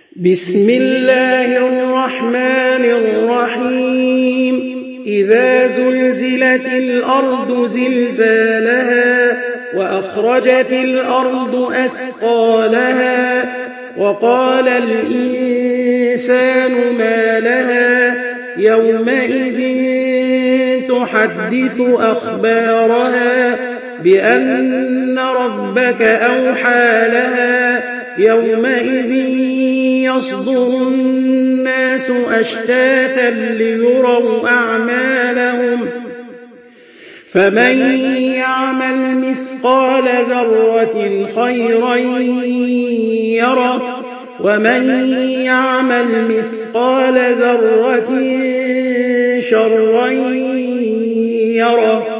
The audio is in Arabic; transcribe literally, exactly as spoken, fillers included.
بسم الله الرحمن الرحيم إذا زلزلت الأرض زلزالها وأخرجت الأرض أثقالها وقال الإنسان ما لها يومئذ تحدث أخبارها بأن ربك أوحى لها يومئذ يصدر الناس أشتاتا ليروا أعمالهم فمن يعمل مثقال ذرة خيرا يره ومن يعمل مثقال ذرة شرا يره